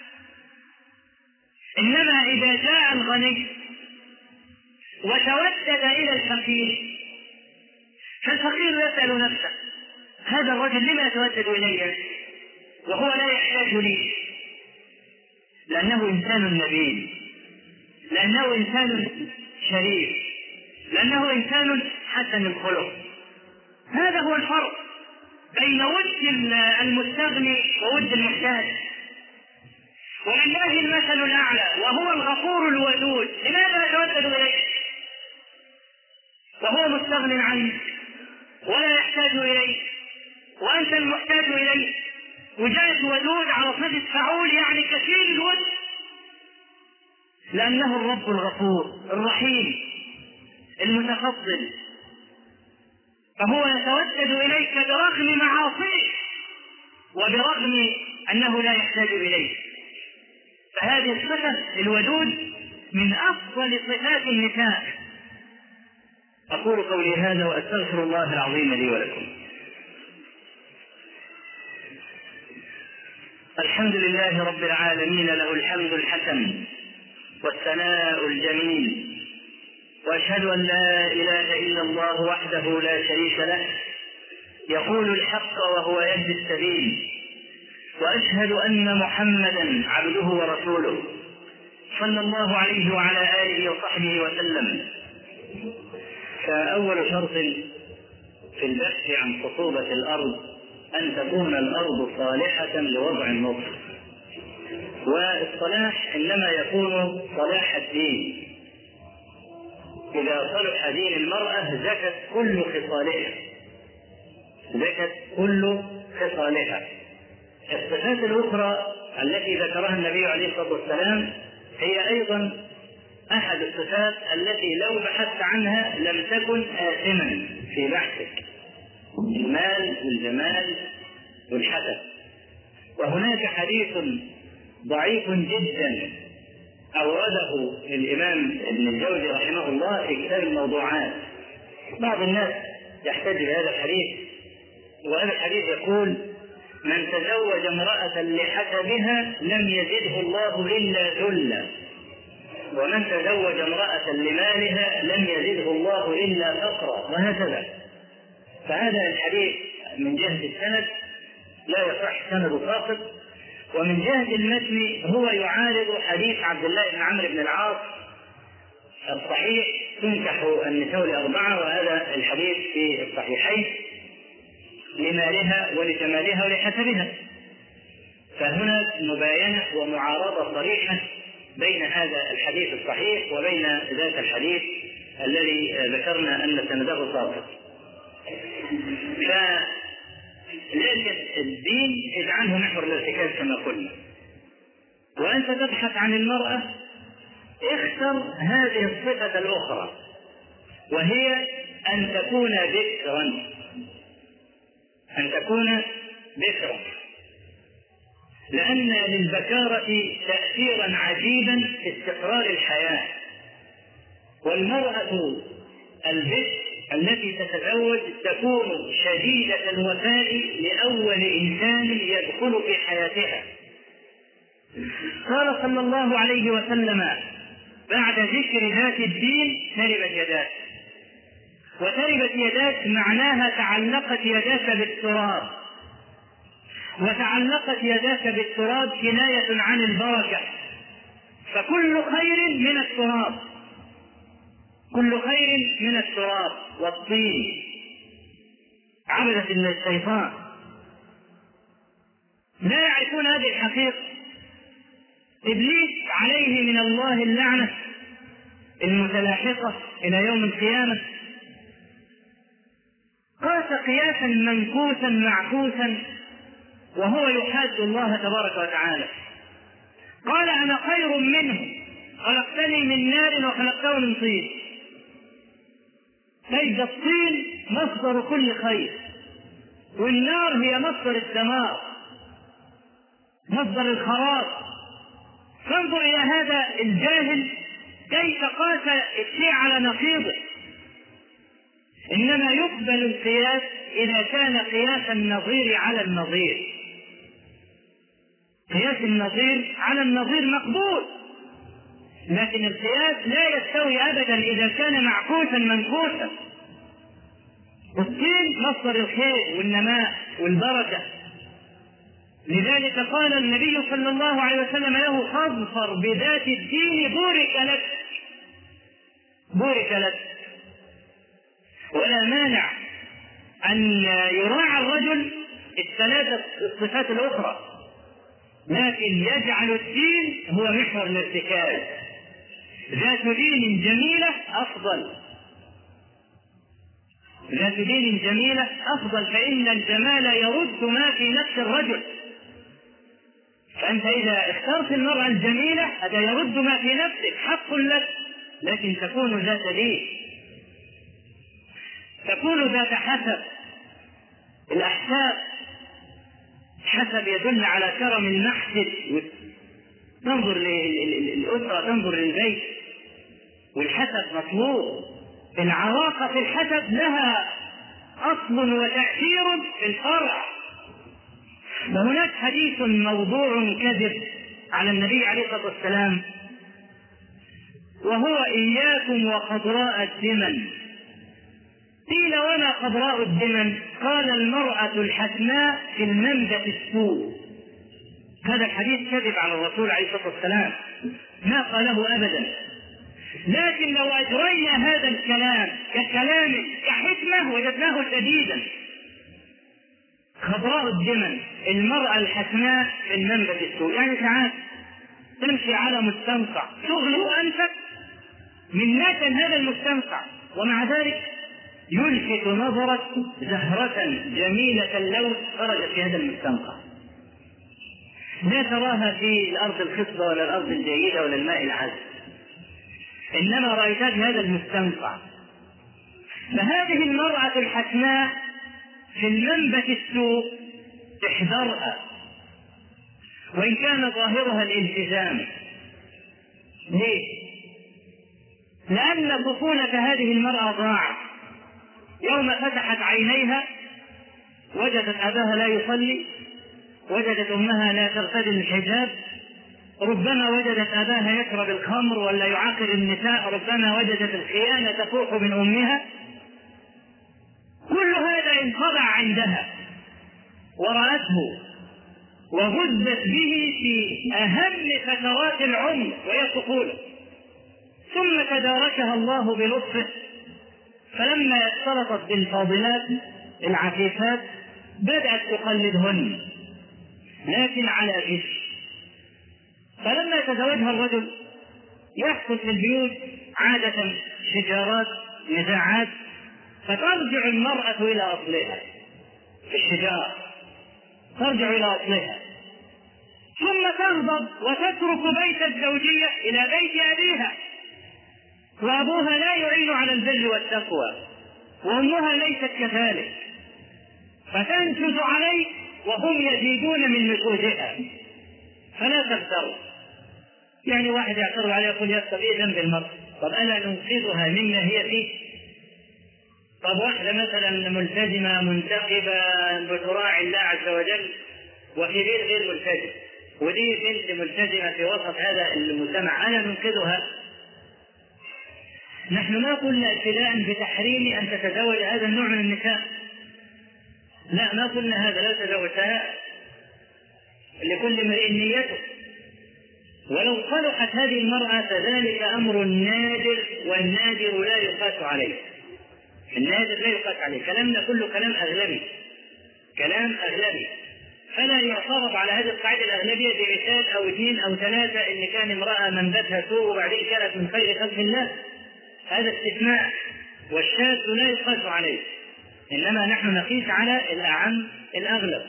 إنما إذا جاء الغني وتودد إلى الفقير، فالفقير يسأل نفسه: هذا الرجل لما يتودد إلي وهو لا يحتاج لي؟ لأنه إنسان نبيل، لأنه إنسان شريف، لأنه إنسان حسن الخلق. هذا هو الفرق بين ود المستغني وود المحتاج. ولله المثل الأعلى وهو الغفور الودود. لماذا يتودد إليه وهو مستغن عنك ولا يحتاج إليه وأنت المحتاج إليه؟ وجاءت ودود على صفة فعول، يعني كثير الود، لأنه الرب الغفور الرحيم المتفضل، فهو يتودد إليك برغم معاصيه وبرغم أنه لا يحتاج إليك. فهذه الصفة الودود من أفضل صفات النساء. أقول قولي هذا وأستغفر الله العظيم لي ولكم. الحمد لله رب العالمين، له الحمد الحسن والثناء الجميل، وأشهد أن لا إله إلا الله وحده لا شريك له، يقول الحق وهو يهدي السبيل، وأشهد أن محمدا عبده ورسوله صلى الله عليه وعلى آله وصحبه وسلم. فأول شرط في البحث عن خصوبة الأرض أن تكون الأرض صالحة لوضع النطف، والصلاح إنما يكون صلاح الدين. إذا صلح دين المرأة زكت كل خصالها، زكت كل خصالها. الصفات الأخرى التي ذكرها النبي عليه الصلاة والسلام هي أيضا أحد الصفات التي لو بحثت عنها لم تكن آثما في بحثك: المال والجمال والحسب. وهناك حديث ضعيف جدا أورده الإمام ابن الجوزي رحمه الله في كتاب الموضوعات. بعض الناس يحتج بهذا الحديث، وهذا الحديث يقول: من تزوج امرأة لحسبها لم يزده الله إلا ذلا، ومن تزوج امرأة لمالها لم يزده الله إلا فقرا، وهكذا. فهذا الحديث من جهة السند لا يصح، سند ساقط. ومن جهة المتن هو يعارض حديث عبد الله بن عمرو بن العاص الصحيح: تنكح النساء لأربعة، وهذا الحديث في الصحيحين: لمالها ولجمالها ولحسبها. فهنا مباينة ومعارضة صريحة بين هذا الحديث الصحيح وبين ذاك الحديث الذي ذكرنا أن سنده ساقط. فلكن الدين اجعله محور الارتكاز كما قلنا. وأنت تبحث عن المرأة اختر هذه الصفة الأخرى، وهي أن تكون بكرا، أن تكون بكرا، لأن للبكارة تأثيرا عجيبا في استقرار الحياة. والمرأة البكر التي تتزوج تكون شديدة الوفاء لأول إنسان يدخل في حياتها. قال صلى الله عليه وسلم بعد ذكر ذات الدين: تربت يداك. وتربت يداك معناها تعلقت يداك بالتراب، وتعلقت يداك بالتراب كناية عن البركة. فكل خير من التراب، كل خير من التراب والطين. عبدة الشيطان لا يعرفون هذه الحقيقة. إبليس عليه من الله اللعنة المتلاحقة إلى يوم القيامة قاس قياسا منكوسا معكوسا وهو يحاد الله تبارك وتعالى. قال: أنا خير منه، خلقتني من نار وخلقته من طين. تجد الطين مصدر كل خير، والنار هي مصدر الدمار، مصدر الخراب. فانظر إلى هذا الجاهل كيف قاس الشيء على نقيضه. إنما يقبل القياس إذا كان قياس النظير على النظير. قياس النظير على النظير مقبول، لكن القياس لا يستوي أبدا إذا كان معكوسا منكوسا. الطين مصدر الخير والنماء والبركة، لذلك قال النبي صلى الله عليه وسلم له: فاظفر بذات الدين بورك لك. بورك لك. ولا مانع أن يراعى الرجل الثلاثة الصفات الأخرى، لكن يجعل الدين هو محور الارتكاز. ذات دين جميلة أفضل، ذات دين جميلة أفضل، فإن الجمال يرد ما في نفس الرجل. فأنت إذا اخترت المرأة الجميلة هذا يرد ما في نفسك، حق لك، لكن تكون ذات دين، تكون ذات حسب. الأحساب حسب يدل على كرم المحسد، تنظر للأسرة، تنظر للبيت، والحسب مطلوب. العلاقة في الحسب لها أصل وتأثير في الفرع. وهناك حديث موضوع كذب على النبي عليه الصلاة والسلام، وهو: إياكم وخضراء الدمن. قيل: وما خضراء الدمن؟ قال: المرأة الحسناء في المنبت السوء. هذا الحديث كذب على الرسول عليه الصلاة والسلام، ما قاله أبدا. لكن لو أجرينا هذا الكلام ككلام كحكمة وجدناه شديدا. خضراء الدمن، المرأة الحسناء في المنبت السوء، يعني ساعات تمشي على مستنقع تغلو أنفك من نتن هذا المستنقع، ومع ذلك يلفت نظرك زهرة جميلة اللون خرجت في هذا المستنقع، لا تراها في الأرض الخصبة ولا الأرض الجيدة ولا الماء العذب، إنما رأيتها في هذا المستنقع. فهذه المرأة الحسناء في المنبت السوء احذرها، وإن كان ظاهرها الالتزام. ليه؟ لأن طفولة هذه المرأة ضاعت. يوم فتحت عينيها وجدت أباها لا يصلي، وجدت أمها لا ترتدي الحجاب، ربما وجدت أباها يشرب الخمر ولا يعاقر النساء، ربما وجدت الخيانة تفوح من أمها. كل هذا انطبع عندها ورأته وهزت به في أهم فترات العمر وهي الطفولة، ثم تداركها الله بلطفه، فلما اختلطت بالفاضلات العفيفات بدأت تقلدهن، لكن على غش. فلما يتزوجها الرجل يحدث في البيوت عادة شجارات، نزاعات، فترجع المرأة إلى أصلها في الشجار، ترجع إلى أصلها، ثم تغضب وتترك بيت الزوجية إلى بيت أبيها، وأبوها لا يعين على البر والتقوى، وأمها ليست كذلك، فتنشز عليه وهم يزيدون من نشوزها. فلا تغتروا. يعني واحد يعترض عليه يقول: يا أخي إيه ذنب المرأة؟ طب ألا ننقذها مما هي فيه؟ طب واحدة مثلا ملتزمة منتقبة بتراعي الله عز وجل، وفي غير ملتزم، ودي بنت ملتزمة في وسط هذا المجتمع، ألا ننقذها؟ نحن ما قلنا ابتداء بتحريم أن تتزوج هذا النوع من النساء، لا، ما قلنا هذا، لا تزوجها، لكل امرئ نيته. ولو صلحت هذه المرأة فذلك أمر نادر، والنادر لا يقاس عليه. النادر لا يقاس عليه. كلامنا كله كلام أغلبي، كلام أغلبي، فلا يعترض على هذه القاعدة الأغلبية بمثال أو اثنين أو ثلاثة إن كان امرأة منبتها سوء وبعدين كانت من خير خلق الله، هذا استثناء، والشاذ لا يقاس عليه، إنما نحن نقيس على الأعم الأغلب.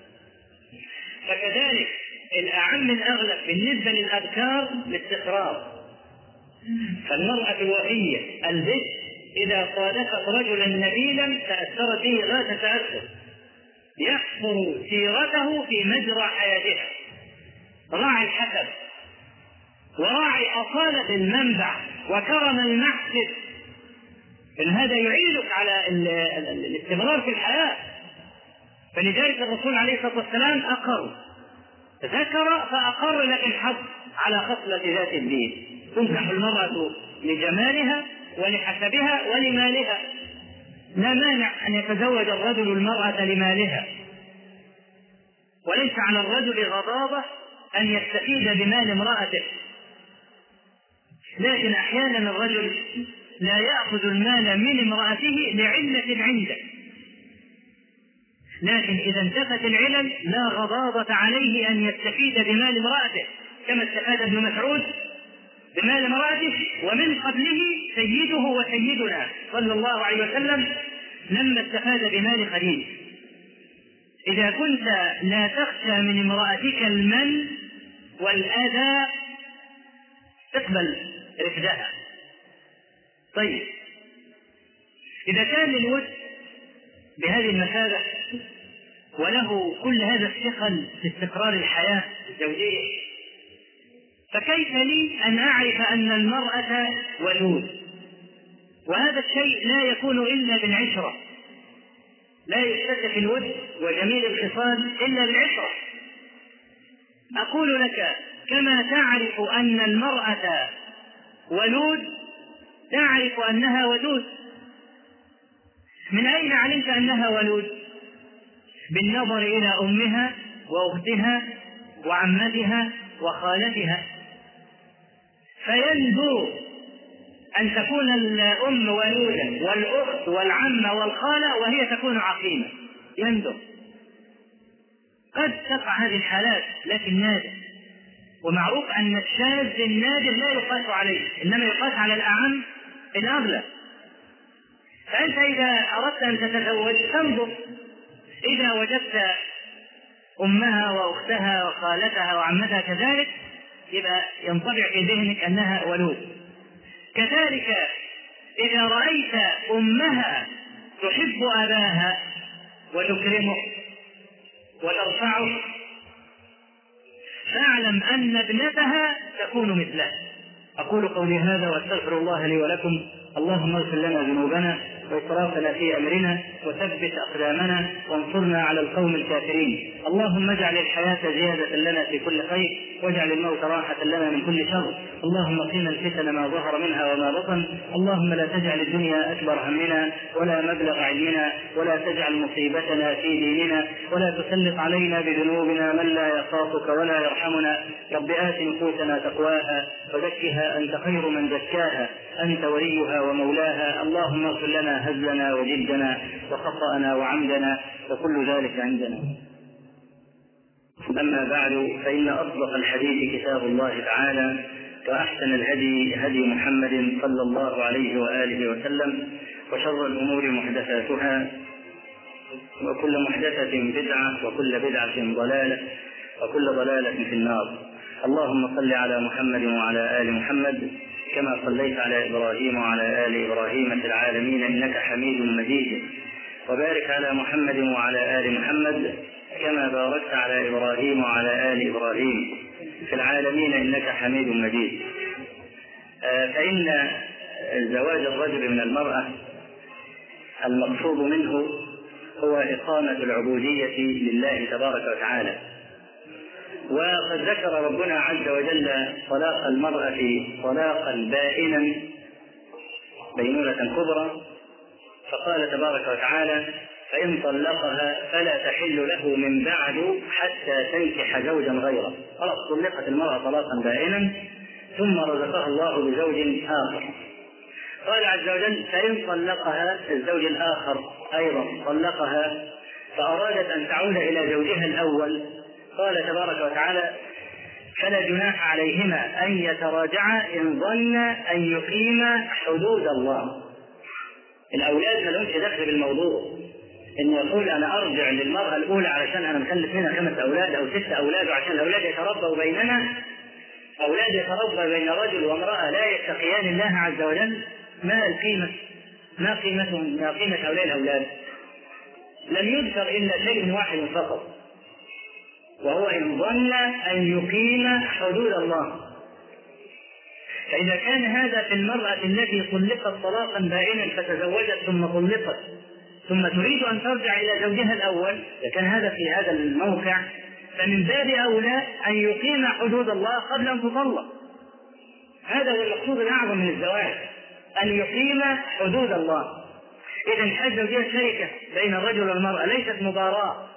فكذلك الأعم الأغلب بالنسبة للأذكار الاستقرار. فالمرأة الوفية البت إذا صادفت رجلا نبيلا تأثرت به غاية تأثر، يحفر سيرته في مجرى حياتها، راعي الحسب وراعي أصالة المنبع وكرم المحسب، إن هذا يعينك على الاستمرار في الحياة. فلذلك الرسول عليه الصلاة والسلام ذكر فأقر، لكن حث على خصلة ذات الدين. تنكح المرأة لجمالها ولحسبها ولمالها، لا مانع أن يتزوج الرجل المرأة لمالها، وليس على الرجل غضاضة أن يستفيد بمال امرأته، لكن أحيانا الرجل لا يأخذ المال من امرأته لعلة عنده، لكن إذا انتفت العلل لا غضاضة عليه أن يستفيد بمال امرأته، كما استفاد ابن مسعود بمال امرأته، ومن قبله سيده وسيدنا صلى الله عليه وسلم لما استفاد بمال خديجة. إذا كنت لا تخشى من امرأتك المن والأذى تقبل رفدها. طيب، إذا كان للود بهذه المثابة وله كل هذا الثقل في استقرار الحياة الزوجية، فكيف لي أن أعرف أن المرأة ودود؟ وهذا الشيء لا يكون إلا بالعشرة، لا يكتسب الود وجميل الخصال إلا بالعشرة. أقول لك كما تعرف أن المرأة ولود تعرف أنها ودود. من أين علمت أنها ولود؟ بالنظر إلى أمها وأختها وعمتها وخالتها، فيندر أن تكون الأم ولودا والأخت والعمة والخالة وهي تكون عقيمة، يندر. قد تقع هذه الحالات لكن نادر، ومعروف أن الشاذ النادر لا يقاس عليه، إنما يقاس على الأعم الأغلب. فأنت إذا أردت أن تتزوج تنظر، إذا وجدت أمها وأختها وخالتها وعمتها كذلك يبقى ينطبع في ذهنك أنها ولود. كذلك إذا رأيت أمها تحب أباها وتكرمه وترفعه فاعلم أن ابنتها تكون مثله. أقول قولي هذا وأستغفر الله لي ولكم. اللهم اغفر لنا ذنوبنا وإسرافنا في أمرنا وثبت أقدامنا وانصرنا على القوم الكافرين. اللهم اجعل الحياة زيادة لنا في كل خير واجعل الموت راحة لنا من كل شر. اللهم قنا الفتن ما ظهر منها وما بطن. اللهم لا تجعل الدنيا أكبر همنا ولا مبلغ علمنا ولا تجعل مصيبتنا في ديننا ولا تسلط علينا بذنوبنا من لا يخافك ولا يرحمنا. رب آت نفوسنا تقواها وزكها أنت خير من زكاها أنت وليها ومولاها. اللهم اغفر لنا هزلنا وجدنا وخطأنا وعمدنا وكل ذلك عندنا. أما بعد، فإن أصدق الحديث كتاب الله تعالى، وأحسن الهدي هدي محمد صلى الله عليه وآله وسلم، وشر الأمور محدثاتها وكل محدثة بدعة وكل بدعة ضلالة وكل ضلالة في النار. اللهم صل على محمد وعلى آل محمد كما صليت على إبراهيم وعلى آل إبراهيم في العالمين إنك حميد مجيد، وبارك على محمد وعلى آل محمد كما باركت على إبراهيم وعلى آل إبراهيم في العالمين إنك حميد مجيد. فإن زواج الرجل من المرأة المقصود منه هو إقامة العبودية لله تبارك وتعالى. وقد ذكر ربنا عز وجل طلاق المرأة طلاقا بائنا بينونة كبرى، فقال تبارك وتعالى: فإن طلقها فلا تحل له من بعد حتى تنكح زوجا غيره. خلاص طلقت المرأة طلاقا بائنا ثم رزقها الله بزوج آخر. قال عز وجل: فإن طلقها الزوج الآخر أيضا طلقها فأرادت أن تعود إلى زوجها الأول، قال تبارك وتعالى: فلا جناح عليهما أن يتراجعا إن ظن أن يقيما حدود الله. الأولاد ما لهمش دخل بالموضوع، إن يقول أنا أرجع للمرأة الأولى علشان أنا مخلف منها 5 أولاد أو 6 أولاد، وعشان الأولاد يتربوا بيننا، أولاد يتربى بين رجل وامرأة لا يتقيان الله عز وجل، ما القيمة؟ ما قيمتهم؟ ما قيمة هؤلاء الأولاد؟ لم يذكر إلا شيء واحد فقط، وهو إن ظن أن يقيم حدود الله. فإذا كان هذا في المرأة التي طلقت طلاقا بائنا فتزوجت ثم طلقت ثم تريد أن ترجع إلى زوجها الأول، إذا كان هذا في هذا الموقع فمن باب أولى أن يقيم حدود الله قبل أن تطلق. هذا هو المقصود الأعظم من الزواج، أن يقيم حدود الله. إذا الحياة الزوجية شركة بين الرجل والمرأة، ليست مباراة.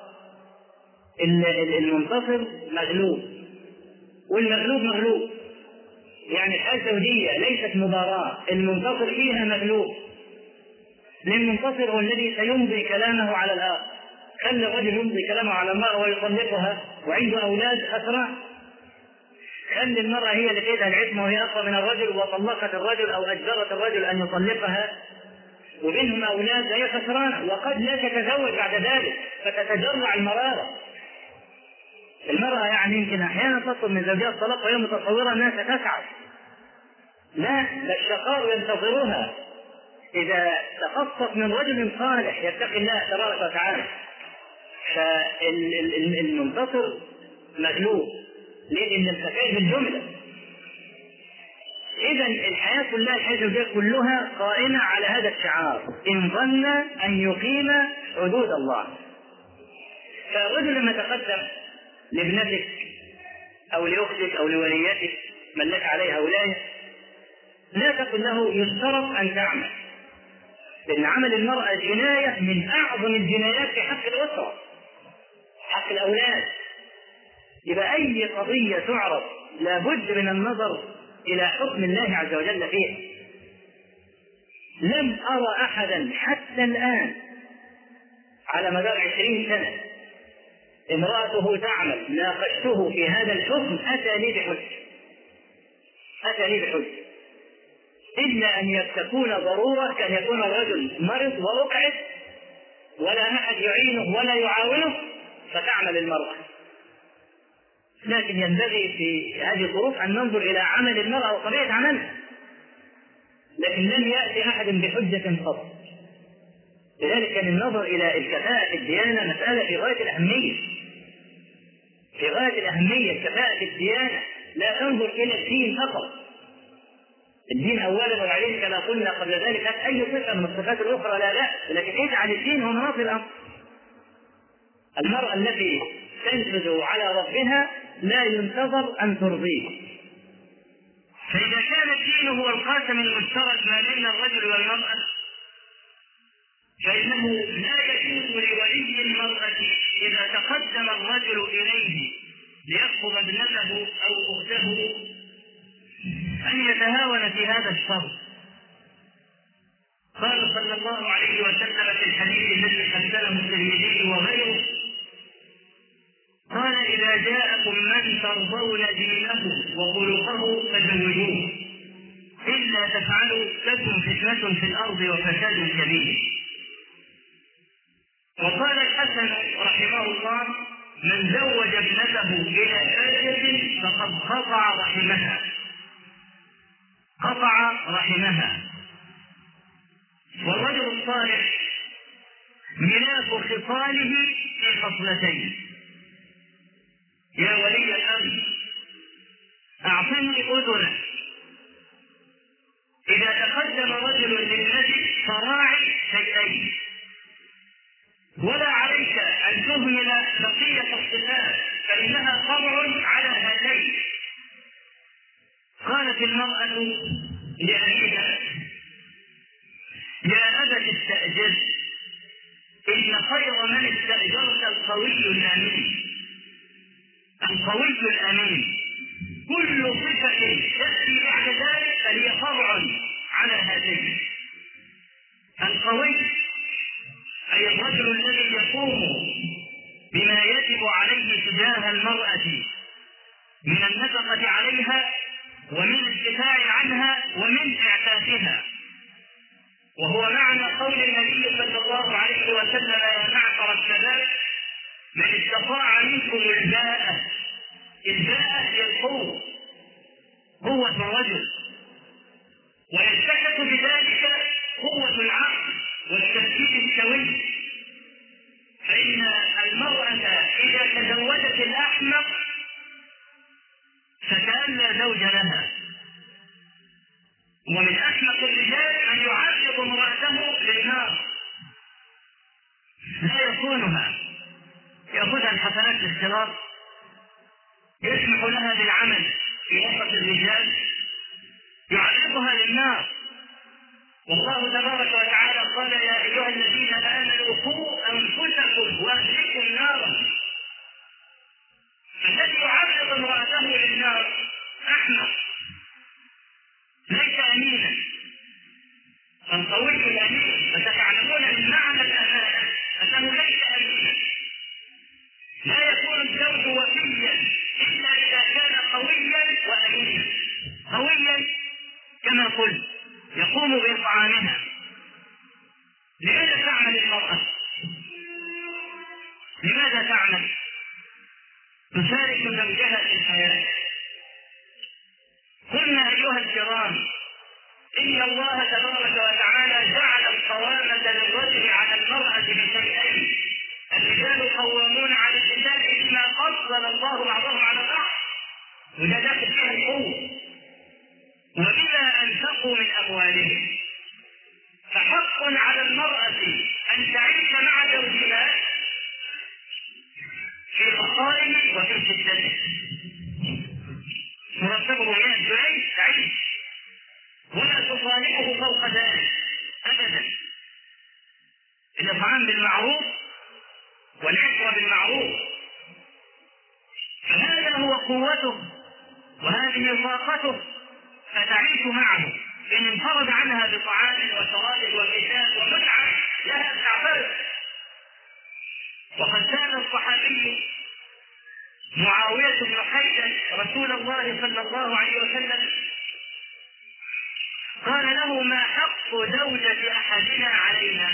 المنتصر مغلوب والمغلوب مغلوب، يعني الحياة الزوجية ليست مباراة، المنتصر فيها مغلوب. للمنتصر هو الذي سيمضي كلامه على الآخر. خلي الرجل يمضي كلامه على المرأة ويطلقها وعنده أولاد خسران. خلي المرأة هي اللي تأيدها العصمة وهي أقوى من الرجل وطلقت الرجل أو أجبرت الرجل أن يطلقها وبينهم أولاد، هي خسرانة، وقد لا تتزوج بعد ذلك فتتجرع المرارة. المرأة يعني يمكن أحيانا تطلب من زوجها الطلاق وهي متصورة أنها ستسعد. لا، الشقاء ينتظرها إذا تخصص من رجل صالح يتقي الله تبارك وتعالى. فالمنتصر مغلوب لأن الفساد بالجملة. إذا الحياة كلها، الحياة الزوجية كلها قائمة على هذا الشعار: إن ظن أن يقيم حدود الله. فالرجل لما تقدم لابنتك أو لأختك أو لوليتك من لك عليها ولاية، لا تقل له يشترط أن تعمل، لأن عمل المرأة جناية من أعظم الجنايات في حق الأسرة، حق الأولاد. يبقى أي قضية تعرض لابد من النظر إلى حكم الله عز وجل فيها. لم أرى أحدا حتى الآن على مدار 20 سنة امرأته تعمل ناقشته في هذا الحكم أتى لي بحجة، إلا أن تكون ضرورة، كان يكون الرجل مرض وأقعد ولا أحد يعينه ولا يعاونه فتعمل المرأة. لكن ينبغي في هذه الظروف أن ننظر إلى عمل المرأة وطبيعة عملها، لكن لم يأتي أحد بحجة قط. لذلك كان النظر إلى الكفاءة في الديانة مسألة في غاية الأهمية، في غاية الأهمية. الكفاءة في الديانة لا تنظر إلى الدين فقط، الدين أولا وبعدين كما قلنا قبل ذلك أي صفة من الصفات الأخرى لا بأس، لكن اجعل الدين هو مناط الأمر. المرأة التي تنفذ على ربها لا ينتظر أن ترضيه. فإذا كان الدين هو القاسم المشترك ما بين الرجل والمرأة، فإنه لا يجوز لولي المرأة إذا تقدم الرجل إليه ليخطب ابنته أو أخته أن يتهاون في هذا الشرط. قال صلى الله عليه وسلم في الحديث الذي حسنه الترمذي وغيره، قال: إذا جاءكم من ترضون دينه وخلقه فزوجوه، إلا تفعلوا تكن فتنة في الأرض وفساد كبير. وقال الحسن رحمه الله: من زوج ابنته إلى فاجر فقد قطع رحمها. والرجل الصالح ملاك خصاله في خصلتين: يا ولي الأمر أعطني أذنك. إذا تقدم رجل لابنتك فراعي شيئين، ولا عليك أن تهمل بقية الصفات فإنها طبع على هاتين. قالت المرأة لأبيها: يا أبت استأجر، إن خير من استأجرت القوي الأمين. القوي الأمين كل صفة تأتي بعد ذلك فهي طبع على هاتين. القوي أي الرجل الذي يقوم بما يجب عليه تجاه المرأة من النفقة عليها ومن الدفاع عنها ومن إعفافها، وهو معنى قول النبي صلى الله عليه وسلم: يا معشر الشباب من استطاع منكم الباءة هي القوة، قوة الرجل، ويلتحق بذلك قوة العقل كونها يأخذها الحسنات الاختلاط يسمح لها بالعمل في وسط الرجال يعرضها للنار. والله تبارك وتعالى قال يا أيها الذين آمنوا قوا أنفسكم وأهلكم نارا. فالذي يعرض امرأته للنار أحمق ليس أمينا. القوي الأمين فتعلمون من معنى الأمانة أنه ليس أمينا. لا يكون الزوج وفيا إلا إذا كان قويا وأمينا. قويا كما قلت يقوم بإطعامها. لماذا تعمل المرأة؟ لماذا تعمل؟ تشارك زوجها في الحياة. قلنا أيها الكرام إن الله تبارك وتعالى جعل القوامة للرجل على المرأة بشيئين: الرجال قوامون على النساء بما فضل الله بعضهم على بعض وده داخل فيها القوة، وبما أنفقوا من أموالهم. فحق على المرأة أن تعيش مع زوجها في مصائبه وفي شدته. مرتبه 100 جنيه تعيش ولا تصالحه فوق ذلك أبدا. الإطعام بالمعروف والعشرة بالمعروف. فهذا هو قوته وهذه طاقته، فتعيش معه. إن انفرد عنها بطعام وشراب وكساء ومتعة لها تعترف. وقد سأل الصحابي معاوية بن حيدر رسول الله صلى الله عليه وسلم قال له: ما حق زوجة أحدنا علينا؟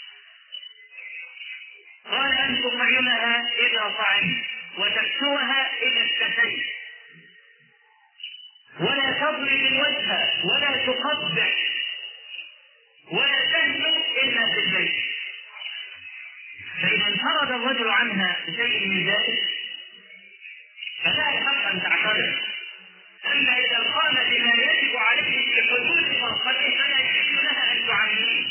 قال: أن تطعمها إذا طعمت وتكسوها إذا اكتسيت ولا تضرب الوجه ولا تقبح ولا تهجر إلا في البيت. فإذا انفرد الرجل عنها بشيء من ذلك فلا الحق أن تعترف. أما إذا قام بما يجب عليه في حدود فرقته فلا يحل لها أن تعميه.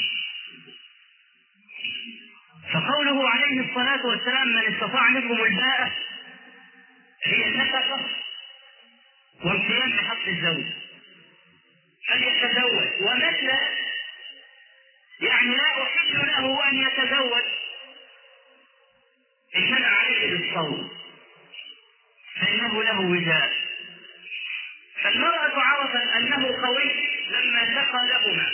فقوله عليه الصلاة والسلام: من استطاع منكم الباءة هي النفقة والقيام بحق الزوج فليتزوج. ومثل يعني لا أحل له أن يتزوج إن كان عليه بالصوم فإنه له وجاء. فالمرأة عرفت أنه قوي لما سقى لهما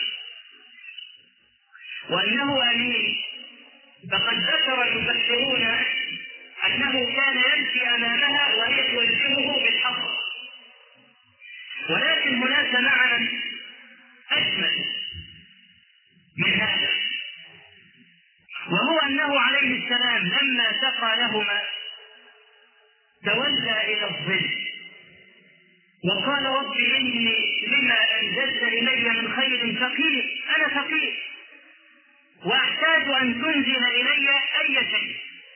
وأنه أمين. فقد ذكر المفسرون أنه كان يمشي أمامها وهي توجهه بالحق. ولكن هناك معنى أجمل من هذا، وهو أنه عليه السلام لما سقى لهما تولى إلى الظل وقال: رب إني لما أنزلت إلي من خير فقير. أنا فقير وأحتاج أن تنزل إلي أي شيء.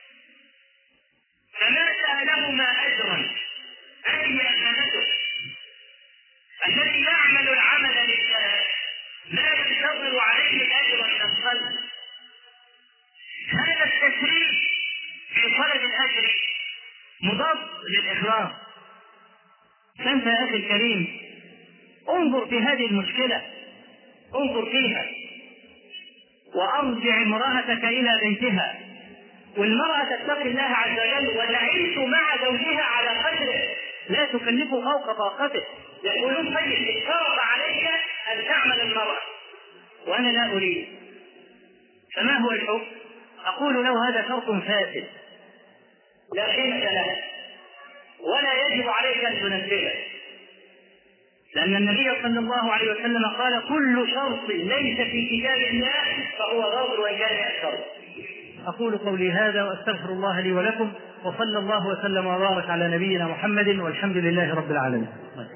فما سألهما أجرا. هذه أمانته. الذي يعمل العمل لله لا ينتظر عليه الأجر من الخلق. هذا التشريف في طلب الأجر مضاد للإخلاص. فأنت يا أخي الكريم انظر في هذه المشكلة، انظر فيها وأرجع امرأتك إلى بيتها، والمرأة تتقي الله عز وجل وتعيش مع زوجها على قدره لا تكلفه فوق طاقته. يقولون: طيب اشترط عليك أن تعمل المرأة وأنا لا أريد، فما هو الحكم؟ أقول له: هذا شرط فاسد لا قيمة له ولا يجب عليك أن تنفذه، لأن النبي صلى الله عليه وسلم قال: كل شرط ليس في كتاب الله فهو باطل وإن كان يأثر. أقول قولي هذا وأستغفر الله لي ولكم، وصلى الله وسلم وبارك على نبينا محمد، والحمد لله رب العالمين.